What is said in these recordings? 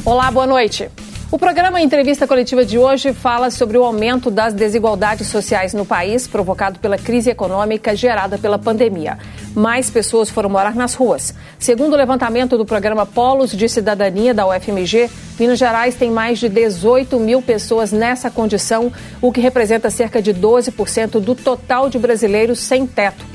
Olá, boa noite. O programa Entrevista Coletiva de hoje fala sobre o aumento das desigualdades sociais no país, provocado pela crise econômica gerada pela pandemia. Mais pessoas foram morar nas ruas. Segundo o levantamento do programa Polos de Cidadania da UFMG, Minas Gerais tem mais de 18 mil pessoas nessa condição, o que representa cerca de 12% do total de brasileiros sem teto.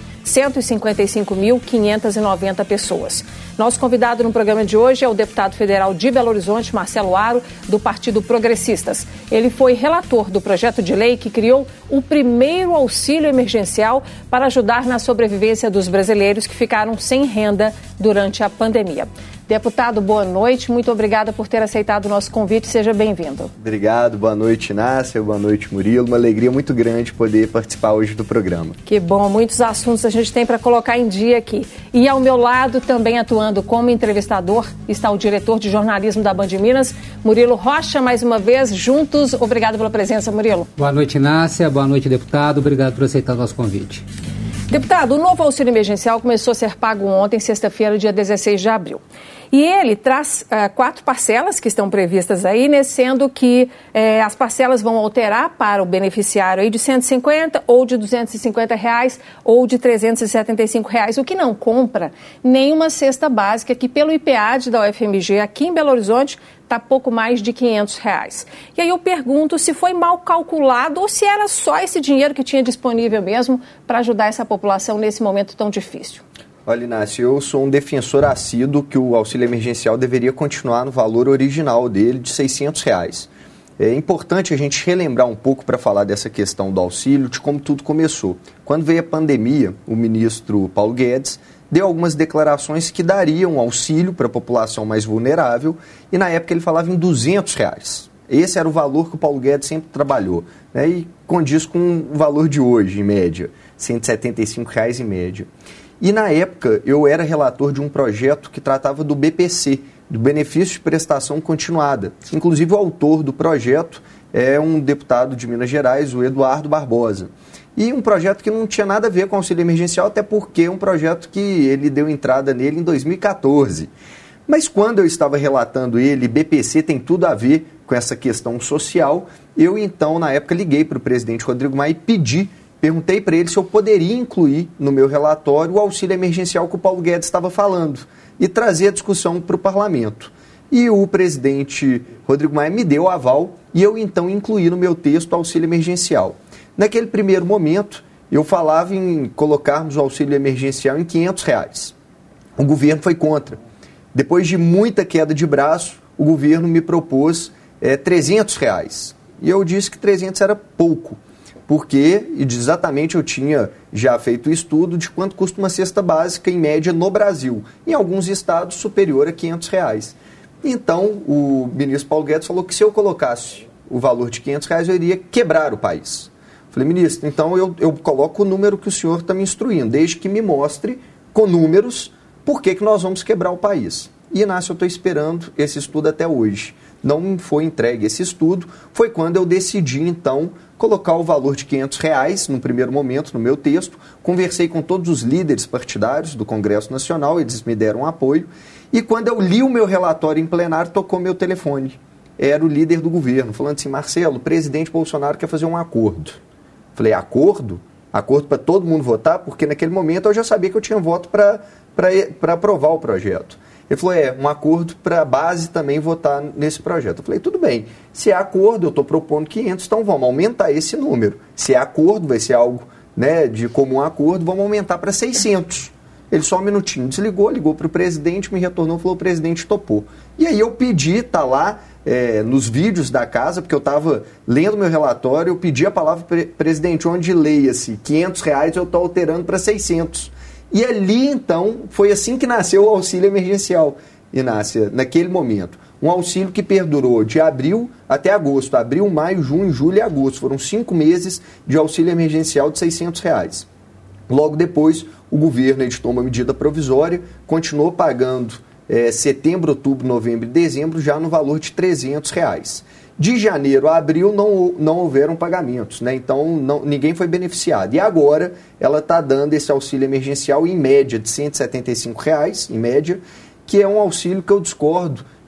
155.590 pessoas. Nosso convidado no programa de hoje é o deputado federal de Belo Horizonte, Marcelo Aro, do Partido Progressistas. Ele foi relator do projeto de lei que criou o primeiro auxílio emergencial para ajudar na sobrevivência dos brasileiros que ficaram sem renda durante a pandemia. Deputado, boa noite. Muito obrigada por ter aceitado o nosso convite. Seja bem-vindo. Obrigado. Boa noite, Inácia. Boa noite, Murilo. Uma alegria muito grande poder participar hoje do programa. Que bom. Muitos assuntos a gente tem para colocar em dia aqui. E ao meu lado, também atuando como entrevistador, está o diretor de jornalismo da Band Minas, Murilo Rocha. Mais uma vez, juntos. Obrigado pela presença, Murilo. Boa noite, Inácia. Boa noite, deputado. Obrigado por aceitar o nosso convite. Deputado, o novo auxílio emergencial começou a ser pago ontem, sexta-feira, dia 16 de abril. E ele traz 4 parcelas que estão previstas aí, né, sendo que as parcelas vão alterar para o beneficiário aí de R$150 ou de R$250 ou de R$375, o que não compra nenhuma cesta básica que pelo IPAD da UFMG aqui em Belo Horizonte está pouco mais de R$500. E aí eu pergunto se foi mal calculado ou se era só esse dinheiro que tinha disponível mesmo para ajudar essa população nesse momento tão difícil. Olha, Inácio, eu sou um defensor assíduo que o auxílio emergencial deveria continuar no valor original dele de R$600. É importante a gente relembrar um pouco para falar dessa questão do auxílio, de como tudo começou. Quando veio a pandemia, o ministro Paulo Guedes deu algumas declarações que dariam auxílio para a população mais vulnerável e na época ele falava em R$200. Esse era o valor que o Paulo Guedes sempre trabalhou, né, e condiz com o valor de hoje, em média, R$175 em média. E na época eu era relator de um projeto que tratava do BPC, do Benefício de Prestação Continuada. Inclusive o autor do projeto é um deputado de Minas Gerais, o Eduardo Barbosa. E um projeto que não tinha nada a ver com auxílio emergencial, até porque é um projeto que ele deu entrada nele em 2014. Mas quando eu estava relatando ele, BPC tem tudo a ver com essa questão social, eu então na época liguei para o presidente Rodrigo Maia e perguntei para ele se eu poderia incluir no meu relatório o auxílio emergencial que o Paulo Guedes estava falando e trazer a discussão para o parlamento. E o presidente Rodrigo Maia me deu o aval e eu então incluí no meu texto o auxílio emergencial. Naquele primeiro momento, eu falava em colocarmos o auxílio emergencial em R$500. O governo foi contra. Depois de muita queda de braço, o governo me propôs R$300. E eu disse que 300 era pouco. Porque exatamente eu tinha já feito o estudo de quanto custa uma cesta básica em média no Brasil. Em alguns estados superior a R$500. Então o ministro Paulo Guedes falou que se eu colocasse o valor de R$500 eu iria quebrar o país. Falei, ministro, então eu coloco o número que o senhor está me instruindo, desde que me mostre com números por que nós vamos quebrar o país. E, Inácio, eu estou esperando esse estudo até hoje. Não me foi entregue esse estudo. Foi quando eu decidi, então, colocar o valor de R$500 no primeiro momento no meu texto. Conversei com todos os líderes partidários do Congresso Nacional, eles me deram apoio. E quando eu li o meu relatório em plenário, tocou meu telefone. Era o líder do governo, falando assim, Marcelo, o presidente Bolsonaro quer fazer um acordo. Falei, acordo? Acordo para todo mundo votar? Porque naquele momento eu já sabia que eu tinha voto para aprovar o projeto. Ele falou, um acordo para a base também votar nesse projeto. Eu falei, tudo bem, se é acordo, eu estou propondo 500, então vamos aumentar esse número. Se é acordo, vai ser algo, né, de comum acordo, vamos aumentar para 600. Ele só um minutinho desligou, ligou para o presidente, me retornou, falou, o presidente topou. E aí eu pedi, está lá nos vídeos da casa, porque eu estava lendo meu relatório, eu pedi a palavra, presidente, onde leia-se R$500, eu estou alterando para 600. E ali, então, foi assim que nasceu o auxílio emergencial, Inácia, naquele momento. Um auxílio que perdurou de abril até agosto. Abril, maio, junho, julho e agosto. Foram 5 meses de auxílio emergencial de R$600. Logo depois, o governo editou uma medida provisória, continuou pagando setembro, outubro, novembro e dezembro já no valor de R$300. De janeiro a abril não houveram pagamentos, né? Então ninguém foi beneficiado. E agora ela está dando esse auxílio emergencial em média de R$175, em média, que é um auxílio que eu discordo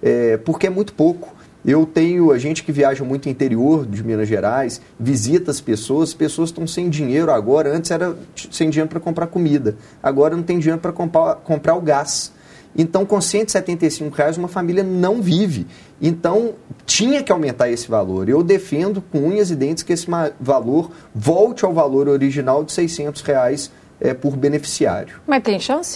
porque é muito pouco. Eu tenho a gente que viaja muito no interior de Minas Gerais, visita as pessoas estão sem dinheiro agora, antes era sem dinheiro para comprar comida, agora não tem dinheiro para comprar o gás. Então, com R$175, uma família não vive. Então, tinha que aumentar esse valor. Eu defendo com unhas e dentes que esse valor volte ao valor original de R$600 por beneficiário. Mas tem chance?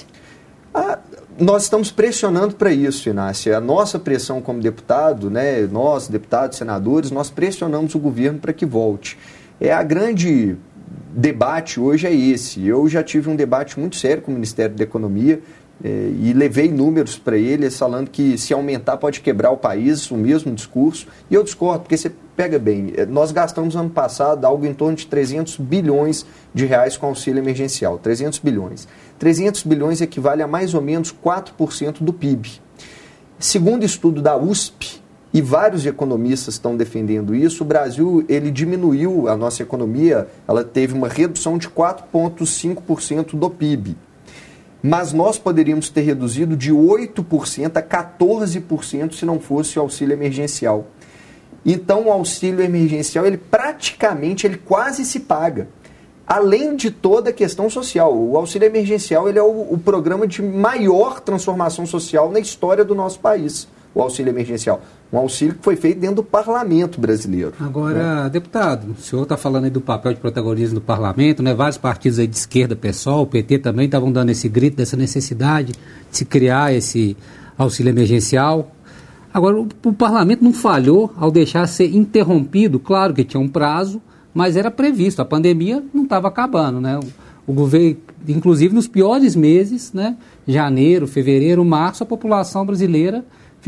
Nós estamos pressionando para isso, Inácia. A nossa pressão como deputado, né, nós, deputados, senadores, nós pressionamos o governo para que volte. A grande debate hoje é esse. Eu já tive um debate muito sério com o Ministério da Economia, e levei números para eles falando que se aumentar pode quebrar o país, o mesmo discurso, e eu discordo, porque você pega bem, nós gastamos ano passado algo em torno de 300 bilhões de reais com auxílio emergencial, 300 bilhões. 300 bilhões equivale a mais ou menos 4% do PIB. Segundo estudo da USP, e vários economistas estão defendendo isso, o Brasil, ele diminuiu a nossa economia, ela teve uma redução de 4,5% do PIB. Mas nós poderíamos ter reduzido de 8% a 14% se não fosse o auxílio emergencial. Então, o auxílio emergencial, ele quase se paga. Além de toda a questão social, o auxílio emergencial ele é o programa de maior transformação social na história do nosso país, o auxílio emergencial. Um auxílio que foi feito dentro do parlamento brasileiro. Agora, deputado, o senhor está falando aí do papel de protagonismo do parlamento, né? Vários partidos aí de esquerda, PSOL, o PT também estavam dando esse grito dessa necessidade de se criar esse auxílio emergencial. Agora, o parlamento não falhou ao deixar ser interrompido, claro que tinha um prazo, mas era previsto, a pandemia não estava acabando, né? O governo, inclusive nos piores meses, né? Janeiro, fevereiro, março, a população brasileira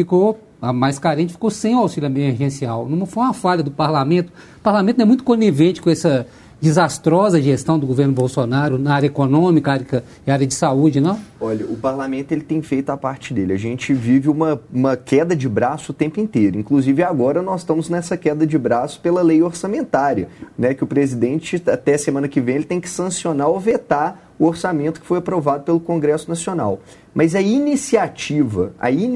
a mais carente ficou sem o auxílio emergencial. Não foi uma falha do parlamento. O parlamento não é muito conivente com essa desastrosa gestão do governo Bolsonaro na área econômica e área de saúde, não? Olha, o parlamento ele tem feito a parte dele. A gente vive uma queda de braço o tempo inteiro. Inclusive agora nós estamos nessa queda de braço pela lei orçamentária, né, que o presidente até semana que vem ele tem que sancionar ou vetar o orçamento que foi aprovado pelo Congresso Nacional. Mas a iniciativa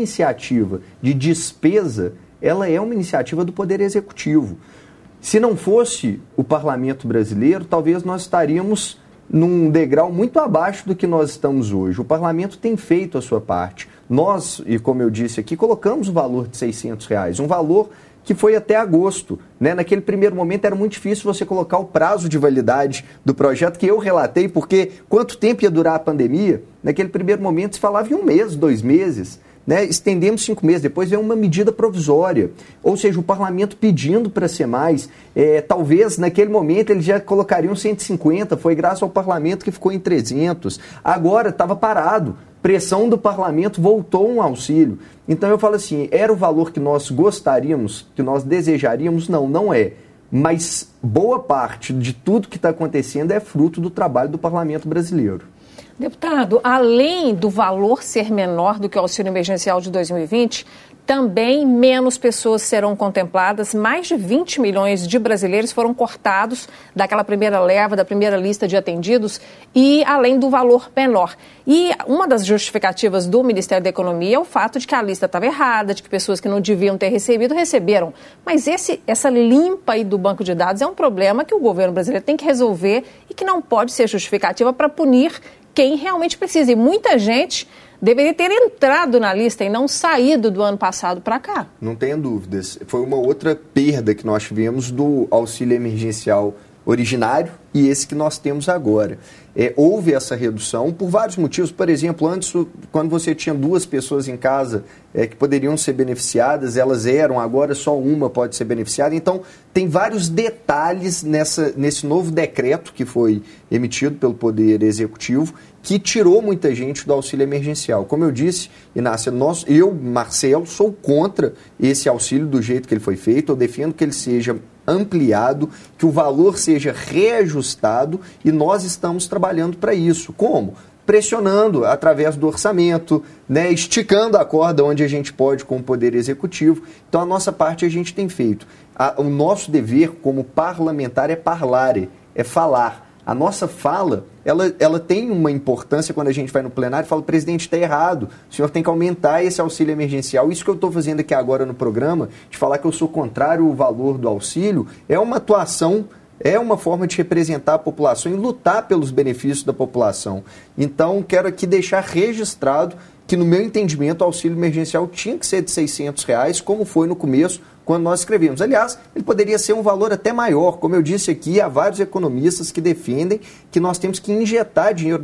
de despesa, ela é uma iniciativa do Poder Executivo. Se não fosse o parlamento brasileiro, talvez nós estaríamos num degrau muito abaixo do que nós estamos hoje. O parlamento tem feito a sua parte. Nós, e como eu disse aqui, colocamos o valor de R$600, um valor que foi até agosto, né? Naquele primeiro momento era muito difícil você colocar o prazo de validade do projeto que eu relatei, porque quanto tempo ia durar a pandemia? Naquele primeiro momento se falava em 1 mês, 2 meses, né? Estendemos 5 meses, depois veio uma medida provisória, ou seja, o parlamento pedindo para ser mais, talvez naquele momento eles já colocariam 150, foi graças ao parlamento que ficou em 300, agora estava parado. Pressão do parlamento, voltou um auxílio. Então eu falo assim, era o valor que nós gostaríamos, que nós desejaríamos? Não, não é. Mas boa parte de tudo que está acontecendo é fruto do trabalho do parlamento brasileiro. Deputado, além do valor ser menor do que o auxílio emergencial de 2020, também menos pessoas serão contempladas. Mais de 20 milhões de brasileiros foram cortados daquela primeira leva, da primeira lista de atendidos, e além do valor menor. E uma das justificativas do Ministério da Economia é o fato de que a lista estava errada, de que pessoas que não deviam ter recebido, receberam. Mas essa limpa aí do banco de dados é um problema que o governo brasileiro tem que resolver e que não pode ser justificativa para punir quem realmente precisa. E muita gente deveria ter entrado na lista e não saído do ano passado para cá. Não tenha dúvidas. Foi uma outra perda que nós tivemos do auxílio emergencial originário e esse que nós temos agora. Houve essa redução por vários motivos. Por exemplo, antes, quando você tinha 2 pessoas em casa que poderiam ser beneficiadas, elas eram, agora só uma pode ser beneficiada. Então, tem vários detalhes nesse novo decreto que foi emitido pelo Poder Executivo, que tirou muita gente do auxílio emergencial. Como eu disse, Inácia, eu, Marcelo, sou contra esse auxílio do jeito que ele foi feito. Eu defendo que ele seja ampliado, que o valor seja reajustado e nós estamos trabalhando para isso. Como? Pressionando através do orçamento, né, esticando a corda onde a gente pode com o Poder Executivo. Então a nossa parte a gente tem feito. O nosso dever como parlamentar é parlare, é falar. A nossa fala, ela tem uma importância quando a gente vai no plenário e fala, presidente, está errado, o senhor tem que aumentar esse auxílio emergencial. Isso que eu estou fazendo aqui agora no programa, de falar que eu sou contrário ao valor do auxílio, é uma atuação, é uma forma de representar a população e lutar pelos benefícios da população. Então, quero aqui deixar registrado que, no meu entendimento, o auxílio emergencial tinha que ser de R$600, como foi no começo, quando nós escrevemos. Aliás, ele poderia ser um valor até maior. Como eu disse aqui, há vários economistas que defendem que nós temos que injetar dinheiro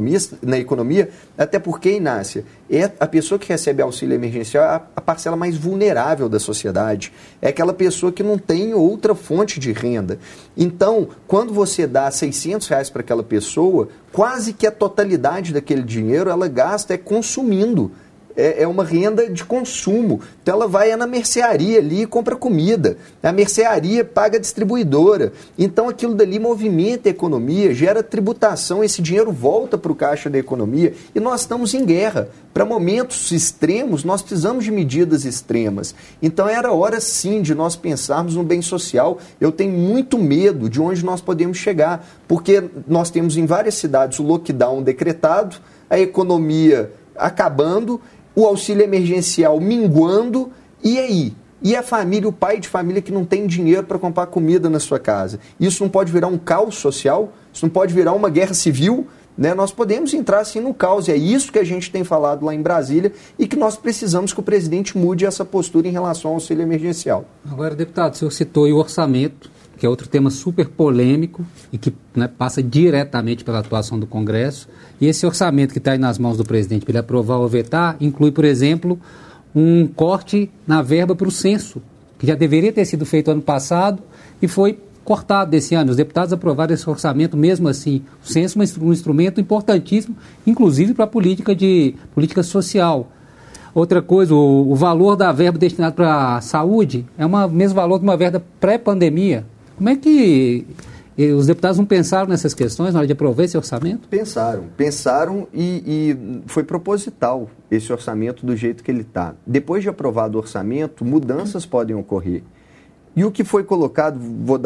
na economia, até porque, Inácia, a pessoa que recebe auxílio emergencial é a parcela mais vulnerável da sociedade. É aquela pessoa que não tem outra fonte de renda. Então, quando você dá R$600 para aquela pessoa, quase que a totalidade daquele dinheiro ela gasta consumindo. É uma renda de consumo. Então ela vai na mercearia ali e compra comida. A mercearia paga a distribuidora. Então aquilo dali movimenta a economia, gera tributação, esse dinheiro volta para o caixa da economia e nós estamos em guerra. Para momentos extremos, nós precisamos de medidas extremas. Então era hora sim de nós pensarmos no bem social. Eu tenho muito medo de onde nós podemos chegar, porque nós temos em várias cidades o lockdown decretado, a economia acabando, o auxílio emergencial minguando, e aí? E a família, o pai de família que não tem dinheiro para comprar comida na sua casa? Isso não pode virar um caos social? Isso não pode virar uma guerra civil? Né? Nós podemos entrar assim no caos, e é isso que a gente tem falado lá em Brasília e que nós precisamos que o presidente mude essa postura em relação ao auxílio emergencial. Agora, deputado, o senhor citou aí o orçamento, que é outro tema super polêmico e que, né, passa diretamente pela atuação do Congresso. E esse orçamento que está aí nas mãos do presidente para ele aprovar ou vetar, inclui, por exemplo, um corte na verba para o censo, que já deveria ter sido feito ano passado e foi cortado desse ano. Os deputados aprovaram esse orçamento mesmo assim. O censo é um instrumento importantíssimo, inclusive para a política social. Outra coisa, o valor da verba destinada para a saúde é o mesmo valor de uma verba pré-pandemia. Como é que os deputados não pensaram nessas questões na hora de aprovar esse orçamento? Pensaram e foi proposital esse orçamento do jeito que ele está. Depois de aprovado o orçamento, mudanças podem ocorrer. E o que foi colocado,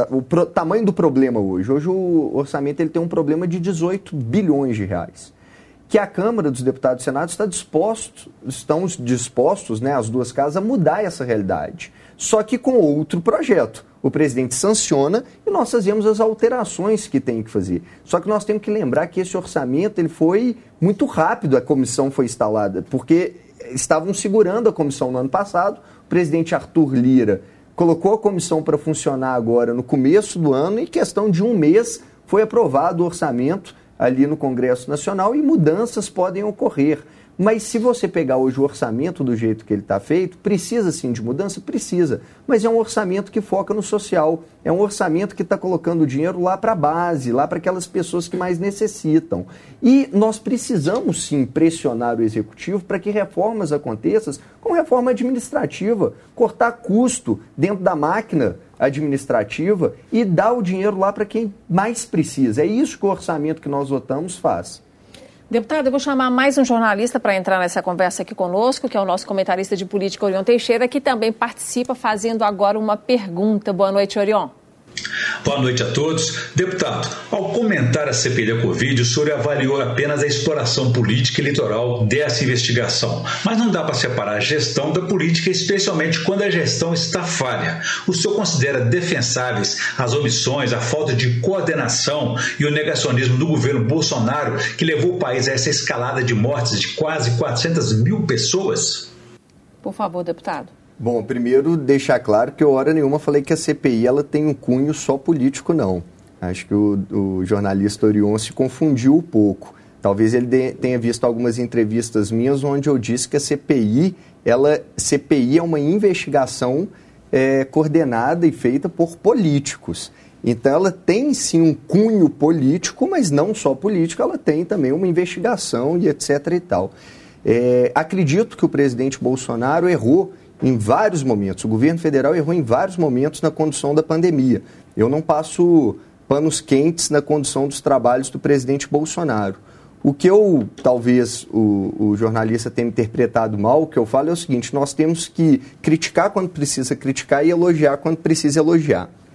o tamanho do problema hoje. Hoje o orçamento ele tem um problema de 18 bilhões de reais. Que a Câmara dos Deputados e Senado estão dispostos, né, as duas casas, a mudar essa realidade. Só que com outro projeto. O presidente sanciona e nós fazemos as alterações que tem que fazer. Só que nós temos que lembrar que esse orçamento ele foi muito rápido, a comissão foi instalada, porque estavam segurando a comissão no ano passado. O presidente Arthur Lira colocou a comissão para funcionar agora no começo do ano e em questão de um mês foi aprovado o orçamento ali no Congresso Nacional e mudanças podem ocorrer. Mas se você pegar hoje o orçamento do jeito que ele está feito, precisa sim de mudança? Precisa. Mas é um orçamento que foca no social. É um orçamento que está colocando o dinheiro lá para a base, lá para aquelas pessoas que mais necessitam. E nós precisamos sim pressionar o Executivo para que reformas aconteçam com reforma administrativa, cortar custo dentro da máquina administrativa e dar o dinheiro lá para quem mais precisa. É isso que o orçamento que nós votamos faz. Deputado, eu vou chamar mais um jornalista para entrar nessa conversa aqui conosco, que é o nosso comentarista de política, Orion Teixeira, que também participa fazendo agora uma pergunta. Boa noite, Orion. Boa noite a todos. Deputado, ao comentar a CPI da Covid, o senhor avaliou apenas a exploração política e eleitoral dessa investigação. Mas não dá para separar a gestão da política, especialmente quando a gestão está falha. O senhor considera defensáveis as omissões, a falta de coordenação e o negacionismo do governo Bolsonaro, que levou o país a essa escalada de mortes de quase 400 mil pessoas? Por favor, deputado. Bom, primeiro deixar claro que eu hora nenhuma falei que a CPI ela tem um cunho só político, não. Acho que o jornalista Orion se confundiu um pouco. Talvez ele tenha visto algumas entrevistas minhas onde eu disse que a CPI é uma investigação coordenada e feita por políticos. Então ela tem sim um cunho político, mas não só político, ela tem também uma investigação e etc. e tal. Acredito que o presidente Bolsonaro errou em vários momentos. O governo federal errou em vários momentos na condução da pandemia. Eu não passo panos quentes na condução dos trabalhos do presidente Bolsonaro. O que talvez o jornalista tenha interpretado mal, o que eu falo é o seguinte: nós temos que criticar quando precisa criticar e elogiar quando precisa elogiar.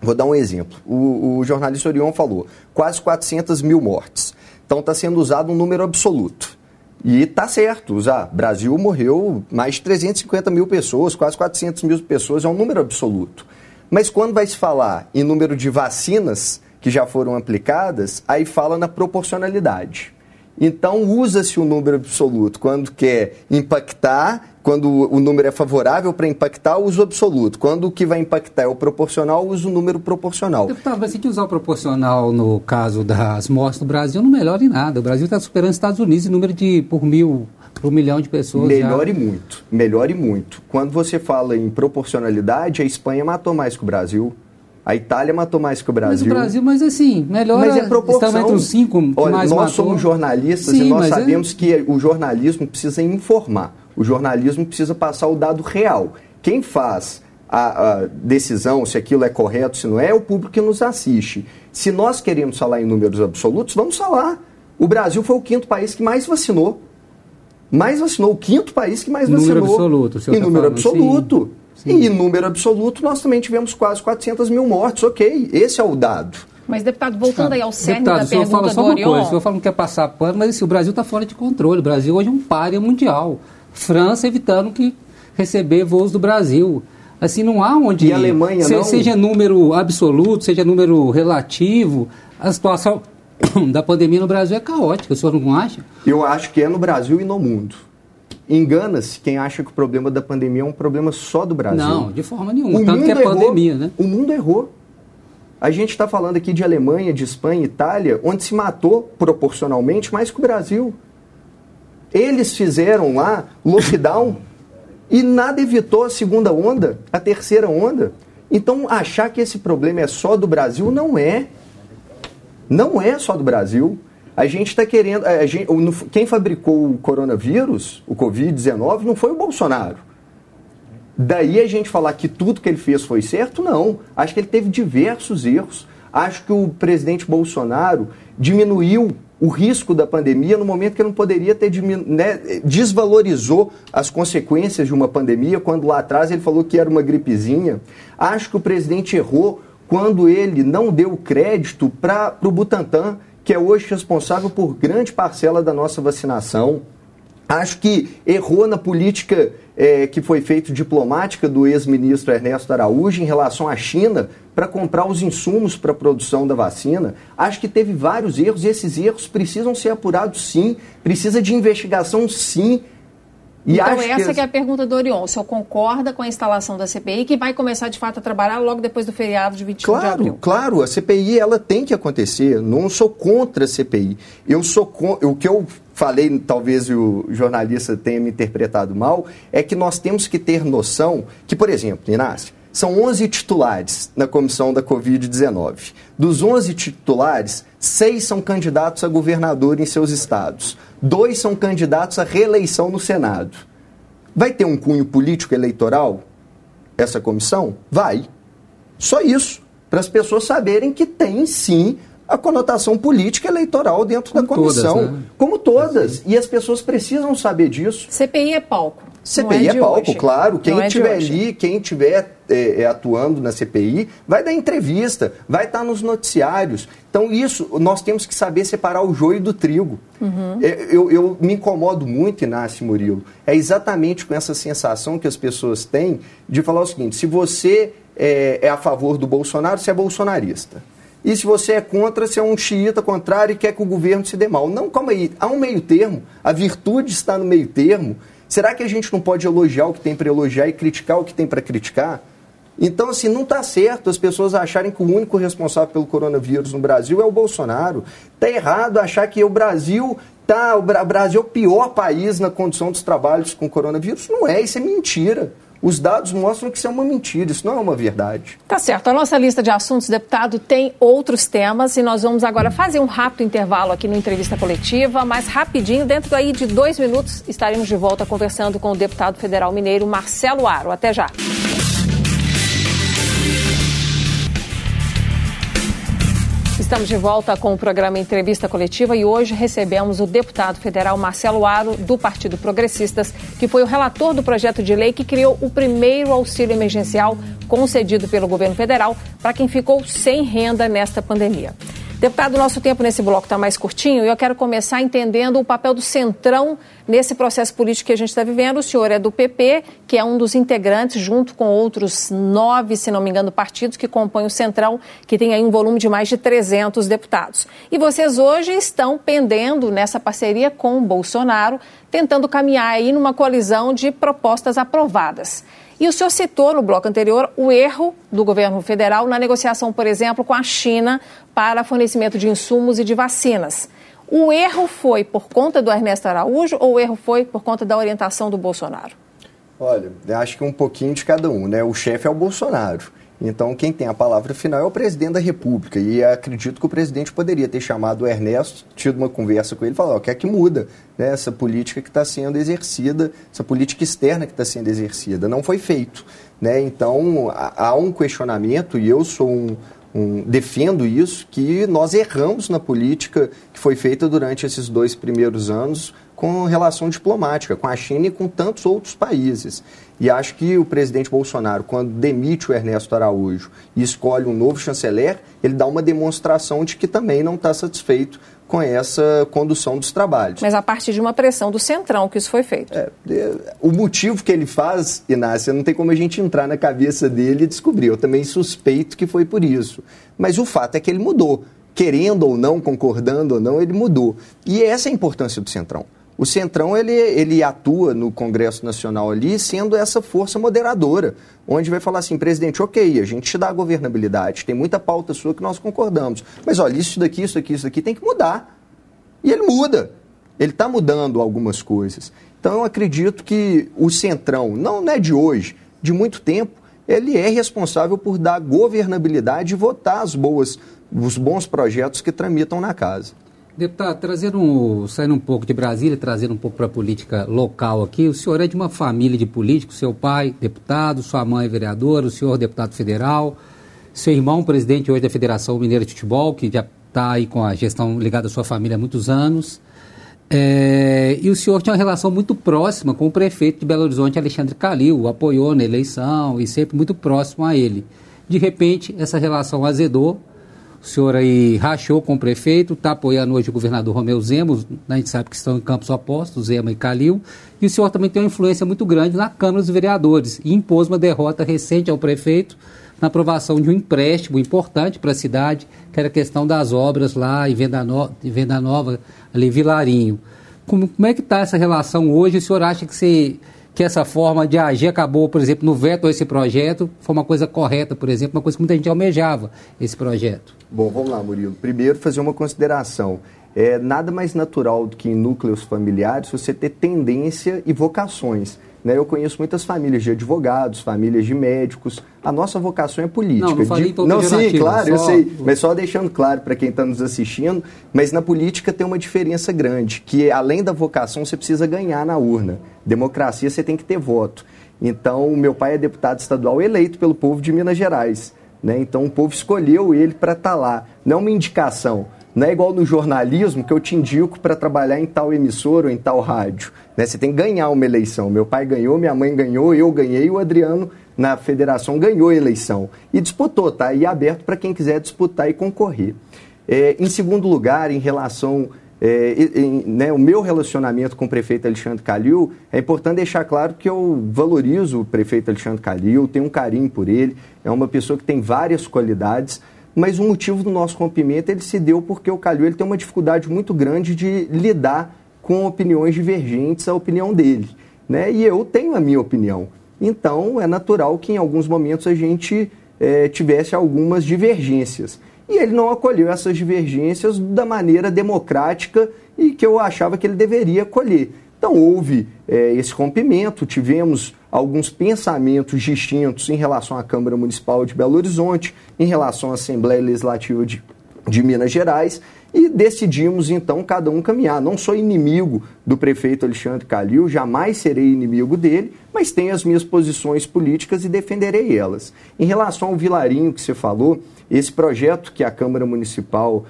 Vou dar um exemplo. O jornalista Orion falou, quase 400 mil mortes. Então está sendo usado um número absoluto. E está certo usar. Brasil morreu mais de 350 mil pessoas, quase 400 mil pessoas, é um número absoluto. Mas quando vai se falar em número de vacinas que já foram aplicadas, aí fala na proporcionalidade. Então usa-se o número absoluto quando quer impactar, quando o número é favorável para impactar, usa o absoluto. Quando o que vai impactar é o proporcional, usa o número proporcional. Deputado, mas se usar o proporcional no caso das mortes no Brasil, não melhora em nada. O Brasil está superando os Estados Unidos em número de por milhão de pessoas. Melhore muito. Quando você fala em proporcionalidade, a Espanha matou mais que o Brasil. A Itália matou mais que o Brasil. Mas assim, melhora. Mas é proporção. Estamos entre os 5 que Olha, mais nós matou. somos jornalistas. Sim, e nós sabemos que o jornalismo precisa informar. O jornalismo precisa passar o dado real. Quem faz a decisão se aquilo é correto, se não é o público que nos assiste. Se nós queremos falar em números absolutos, vamos falar. O Brasil foi o 5º país que mais vacinou. O 5º país que mais vacinou. Número absoluto. Em número absoluto. Sim. E em número absoluto, nós também tivemos quase 400 mil mortes. Ok, esse é o dado. Mas, deputado, voltando aí ao cerne da pergunta do Orion... Deputado, só uma coisa, o senhor fala que não quer passar pano, mas assim, o Brasil está fora de controle. O Brasil hoje é um pária mundial. França evitando que receber voos do Brasil. Assim, não há onde... E a Alemanha não... Seja número absoluto, seja número relativo, a situação da pandemia no Brasil é caótica. O senhor não acha? Eu acho que é no Brasil e no mundo. Engana-se quem acha que o problema da pandemia é um problema só do Brasil. Não, de forma nenhuma. Tanto que é pandemia, né? O mundo errou. A gente está falando aqui de Alemanha, de Espanha, Itália, onde se matou proporcionalmente mais que o Brasil. Eles fizeram lá lockdown e nada evitou a segunda onda, a terceira onda. Então, achar que esse problema é só do Brasil, não é. Não é só do Brasil. A gente está querendo... quem fabricou o coronavírus, o Covid-19, não foi o Bolsonaro. Daí a gente falar que tudo que ele fez foi certo, não. Acho que ele teve diversos erros. Acho que o presidente Bolsonaro diminuiu o risco da pandemia no momento que ele não poderia ter desvalorizou as consequências de uma pandemia, quando lá atrás ele falou que era uma gripezinha. Acho que o presidente errou quando ele não deu crédito para o Butantan, que é hoje responsável por grande parcela da nossa vacinação. Acho que errou na política que foi feita diplomática do ex-ministro Ernesto Araújo em relação à China para comprar os insumos para a produção da vacina. Acho que teve vários erros e esses erros precisam ser apurados sim, precisa de investigação sim. E então essa que é a pergunta do Orion. O senhor concorda com a instalação da CPI, que vai começar de fato a trabalhar logo depois do feriado de 21 de abril? Claro, a CPI ela tem que acontecer. Não sou contra a CPI. O que eu falei, talvez o jornalista tenha me interpretado mal, é que nós temos que ter noção que, por exemplo, Inácio, são 11 titulares na comissão da Covid-19. Dos 11 titulares, 6 são candidatos a governador em seus estados. 2 são candidatos à reeleição no Senado. Vai ter um cunho político eleitoral essa comissão? Vai. Só isso. Para as pessoas saberem que tem, sim, a conotação política eleitoral dentro da comissão. Todas, né? Como todas. E as pessoas precisam saber disso. CPI é palco. CPI é palco, hoje. Claro. Quem estiver ali, quem estiver atuando na CPI, vai dar entrevista, vai estar nos noticiários. Então, isso, nós temos que saber separar o joio do trigo. Uhum. Eu me incomodo muito, Inácio Murilo, é exatamente com essa sensação que as pessoas têm de falar o seguinte: se você é a favor do Bolsonaro, você é bolsonarista. E se você é contra, você é um xiita contrário e quer que o governo se dê mal. Não, calma aí, há um meio termo, a virtude está no meio termo. Será que a gente não pode elogiar o que tem para elogiar e criticar o que tem para criticar? Então, assim, não está certo as pessoas acharem que o único responsável pelo coronavírus no Brasil é o Bolsonaro. Está errado achar que o Brasil é o pior país na condição dos trabalhos com o coronavírus. Não é, isso é mentira. Os dados mostram que isso é uma mentira, isso não é uma verdade. Tá certo. A nossa lista de assuntos, deputado, tem outros temas e nós vamos agora fazer um rápido intervalo aqui no Entrevista Coletiva, mas rapidinho, dentro aí de 2 minutos, estaremos de volta conversando com o deputado federal mineiro Marcelo Aro. Até já. Estamos de volta com o programa Entrevista Coletiva e hoje recebemos o deputado federal Marcelo Aro, do Partido Progressistas, que foi o relator do projeto de lei que criou o primeiro auxílio emergencial concedido pelo governo federal para quem ficou sem renda nesta pandemia. Deputado, nosso tempo nesse bloco está mais curtinho e eu quero começar entendendo o papel do Centrão nesse processo político que a gente está vivendo. O senhor é do PP, que é um dos integrantes, junto com outros 9, se não me engano, partidos que compõem o Centrão, que tem aí um volume de mais de 300 deputados. E vocês hoje estão pendendo nessa parceria com o Bolsonaro, tentando caminhar aí numa coalizão de propostas aprovadas. E o senhor citou no bloco anterior o erro do governo federal na negociação, por exemplo, com a China para fornecimento de insumos e de vacinas. O erro foi por conta do Ernesto Araújo ou o erro foi por conta da orientação do Bolsonaro? Olha, eu acho que um pouquinho de cada um, né? O chefe é o Bolsonaro. Então, quem tem a palavra final é o presidente da República. E acredito que o presidente poderia ter chamado o Ernesto, tido uma conversa com ele e falado, quer que muda, né, essa política que está sendo exercida, essa política externa que está sendo exercida. Não foi feito, né? Então, há um questionamento, e eu sou defendo isso, que nós erramos na política que foi feita durante esses 2 primeiros anos com relação diplomática, com a China e com tantos outros países. E acho que o presidente Bolsonaro, quando demite o Ernesto Araújo e escolhe um novo chanceler, ele dá uma demonstração de que também não está satisfeito com essa condução dos trabalhos. Mas a partir de uma pressão do Centrão que isso foi feito. O motivo que ele faz, Inácia, não tem como a gente entrar na cabeça dele e descobrir. Eu também suspeito que foi por isso. Mas o fato é que ele mudou. Querendo ou não, concordando ou não, ele mudou. E essa é a importância do Centrão. O Centrão, ele atua no Congresso Nacional ali sendo essa força moderadora, onde vai falar assim, presidente, ok, a gente te dá a governabilidade, tem muita pauta sua que nós concordamos, mas olha, isso daqui tem que mudar. E ele muda. Ele está mudando algumas coisas. Então, eu acredito que o Centrão, não é de hoje, de muito tempo, ele é responsável por dar governabilidade e votar os bons projetos que tramitam na casa. Deputado, saindo um pouco de Brasília, trazendo um pouco para a política local aqui, o senhor é de uma família de políticos, seu pai deputado, sua mãe vereadora, o senhor deputado federal, seu irmão presidente hoje da Federação Mineira de Futebol, que já está aí com a gestão ligada à sua família há muitos anos, e o senhor tinha uma relação muito próxima com o prefeito de Belo Horizonte, Alexandre Calil, o apoiou na eleição e sempre muito próximo a ele. De repente, essa relação azedou. O senhor aí rachou com o prefeito, está apoiando hoje o governador Romeu Zema, a gente sabe que estão em campos opostos, Zema e Calil, e o senhor também tem uma influência muito grande na Câmara dos Vereadores, e impôs uma derrota recente ao prefeito na aprovação de um empréstimo importante para a cidade, que era a questão das obras lá em Venda Nova, ali em Vilarinho. Como é que está essa relação hoje? O senhor acha que essa forma de agir acabou, por exemplo, no veto a esse projeto, foi uma coisa correta, por exemplo, uma coisa que muita gente almejava, esse projeto? Bom, vamos lá, Murilo. Primeiro, fazer uma consideração. É nada mais natural do que em núcleos familiares você ter tendência e vocações. Né? Eu conheço muitas famílias de advogados, famílias de médicos. A nossa vocação é política. Não falei em Não, sim, claro, eu sei. Mas só deixando claro para quem está nos assistindo, mas na política tem uma diferença grande, que além da vocação você precisa ganhar na urna. Democracia você tem que ter voto. Então, o meu pai é deputado estadual eleito pelo povo de Minas Gerais. Né? Então, o povo escolheu ele para estar lá. Não é uma indicação. Não é igual no jornalismo que eu te indico para trabalhar em tal emissora ou em tal rádio. Né? Você tem que ganhar uma eleição. Meu pai ganhou, minha mãe ganhou, eu ganhei, o Adriano na federação ganhou a eleição. E disputou, tá aí aberto para quem quiser disputar e concorrer. Em segundo lugar, em relação... o meu relacionamento com o prefeito Alexandre Calil, é importante deixar claro que eu valorizo o prefeito Alexandre Calil, tenho um carinho por ele, é uma pessoa que tem várias qualidades, mas o motivo do nosso rompimento ele se deu porque o Calil ele tem uma dificuldade muito grande de lidar com opiniões divergentes à opinião dele, né? E eu tenho a minha opinião. Então, é natural que em alguns momentos a gente tivesse algumas divergências. E ele não acolheu essas divergências da maneira democrática e que eu achava que ele deveria acolher. Então, houve esse rompimento, tivemos alguns pensamentos distintos em relação à Câmara Municipal de Belo Horizonte, em relação à Assembleia Legislativa de Minas Gerais, e decidimos, então, cada um caminhar. Não sou inimigo do prefeito Alexandre Calil, jamais serei inimigo dele, mas tenho as minhas posições políticas e defenderei elas. Em relação ao Vilarinho que você falou, esse projeto que a Câmara Municipal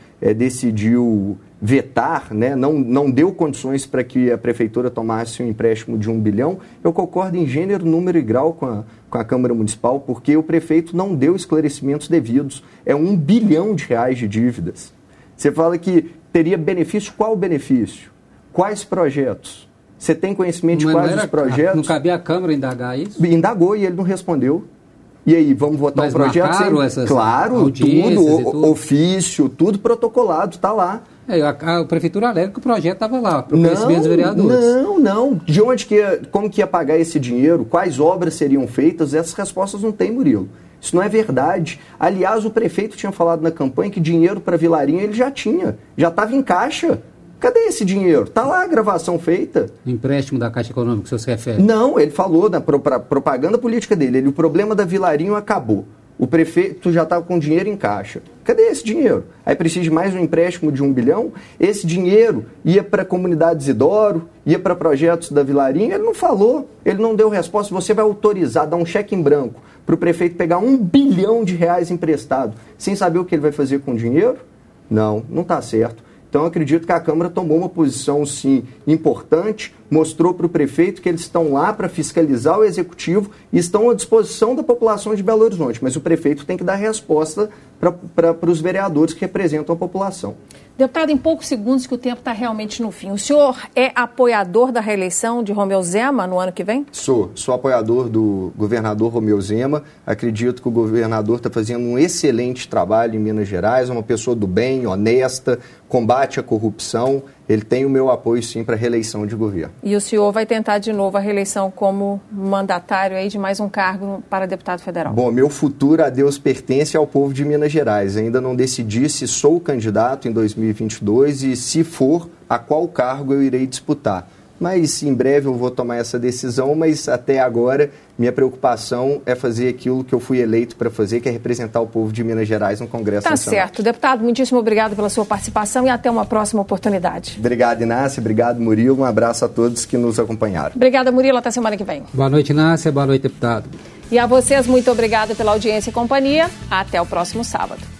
decidiu vetar, né, não deu condições para que a Prefeitura tomasse um empréstimo de 1 bilhão, eu concordo em gênero, número e grau com a Câmara Municipal, porque o prefeito não deu esclarecimentos devidos. É 1 bilhão de reais de dívidas. Você fala que teria benefício, qual benefício? Quais projetos? Você tem conhecimento de quais os projetos? Não cabia a Câmara indagar isso? Indagou e ele não respondeu. E aí, vamos votar um projeto? Claro, tudo, ofício, tudo protocolado, está lá. A Prefeitura alega que o projeto estava lá, para conhecimento dos vereadores. Não. De onde como que ia pagar esse dinheiro? Quais obras seriam feitas? Essas respostas não tem, Murilo. Isso não é verdade. Aliás, o prefeito tinha falado na campanha que dinheiro para Vilarinho ele já tinha. Já estava em caixa. Cadê esse dinheiro? Está lá a gravação feita. O empréstimo da Caixa Econômica que o senhor se refere? Não, ele falou na propaganda política dele. O problema da Vilarinho acabou. O prefeito já estava com dinheiro em caixa. Cadê esse dinheiro? Aí precisa de mais um empréstimo de 1 bilhão? Esse dinheiro ia para a comunidade Isidoro, ia para projetos da Vilarinho? Ele não falou, ele não deu resposta. Você vai autorizar, dar um cheque em branco para o prefeito pegar 1 bilhão de reais emprestado sem saber o que ele vai fazer com o dinheiro? Não está certo. Então, eu acredito que a Câmara tomou uma posição, sim, importante, mostrou para o prefeito que eles estão lá para fiscalizar o Executivo e estão à disposição da população de Belo Horizonte, mas o prefeito tem que dar resposta para os vereadores que representam a população. Deputado, em poucos segundos que o tempo está realmente no fim, o senhor é apoiador da reeleição de Romeu Zema no ano que vem? Sou apoiador do governador Romeu Zema, acredito que o governador está fazendo um excelente trabalho em Minas Gerais, é uma pessoa do bem, honesta, combate à corrupção, ele tem o meu apoio sim para a reeleição de governo. E o senhor vai tentar de novo a reeleição como mandatário aí de mais um cargo para deputado federal? Bom, meu futuro a Deus pertence ao povo de Minas Gerais. Ainda não decidi se sou candidato em 2022 e, se for, a qual cargo eu irei disputar. Mas em breve eu vou tomar essa decisão, mas até agora minha preocupação é fazer aquilo que eu fui eleito para fazer, que é representar o povo de Minas Gerais no Congresso Nacional. Tá certo. Deputado, muitíssimo obrigado pela sua participação e até uma próxima oportunidade. Obrigado, Inácia. Obrigado, Murilo. Um abraço a todos que nos acompanharam. Obrigada, Murilo. Até semana que vem. Boa noite, Inácia. Boa noite, deputado. E a vocês, muito obrigada pela audiência e companhia. Até o próximo sábado.